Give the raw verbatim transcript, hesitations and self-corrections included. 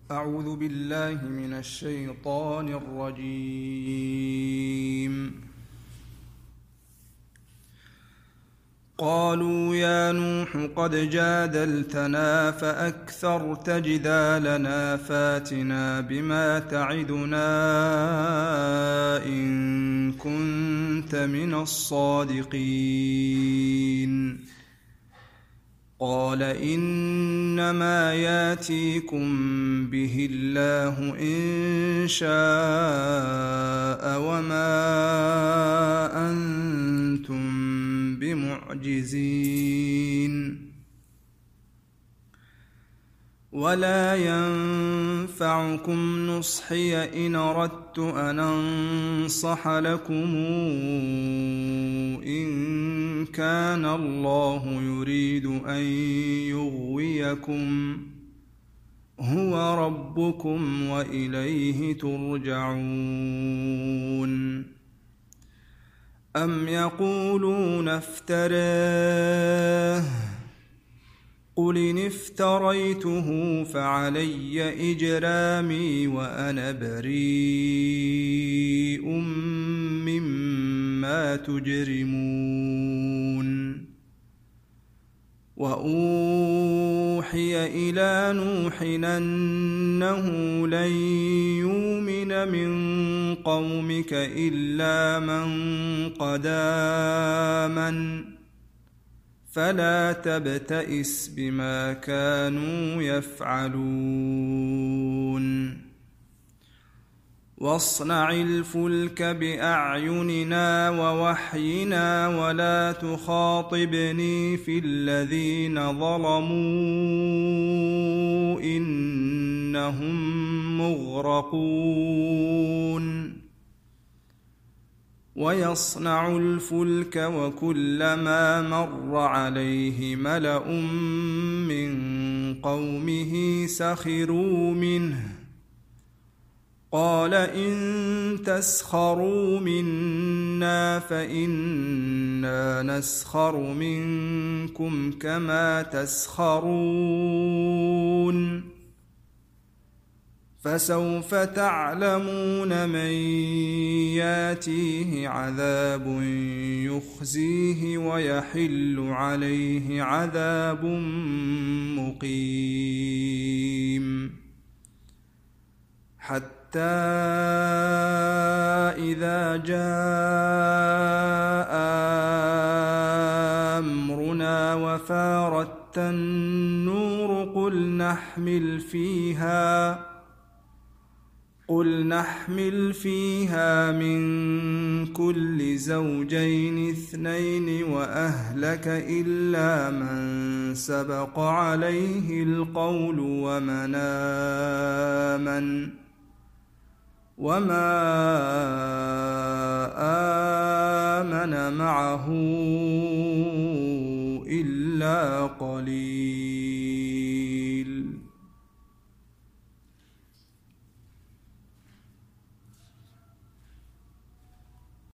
أعوذ بالله من الشيطان الرجيم. قالوا يا نوح قد جادلتنا فأكثرت جدالنا فاتنا بما تعدنا إن كنت من الصادقين. قال إنما ياتيكم به الله إن شاء وما أنتم بمعجزين ولا ينفعكم نصحي إن أردت أن أنصح لكم إن كان الله يريد أن يغويكم هو ربكم وإليه ترجعون. أم يقولون افتراه قل إن افتريته فعلي إجرامي وأنا بريء مما تجرمون. وأوحي إلى نوح أنه لن يؤمن من قومك إلا من قد آمن فلا تبتئس بما كانوا يفعلون. واصنع الفلك بأعيننا ووحينا ولا تخاطبني في الذين ظلموا إنهم مغرقون. ويصنع الفلك وكلما مر عليه ملأ من قومه سخروا منه قال إن تسخروا منا فإنا نسخر منكم كما تسخرون. فسوف تعلمون من ياتيه عذاب يخزيه ويحل عليه عذاب مقيم. حتى إذا جاء أمرنا وفارت النور قل نحمل فيها قل نحمل فيها من كل زوجين اثنين وأهلك إلا من سبق عليه القول ومن آمن وما آمن معه إلا قليل.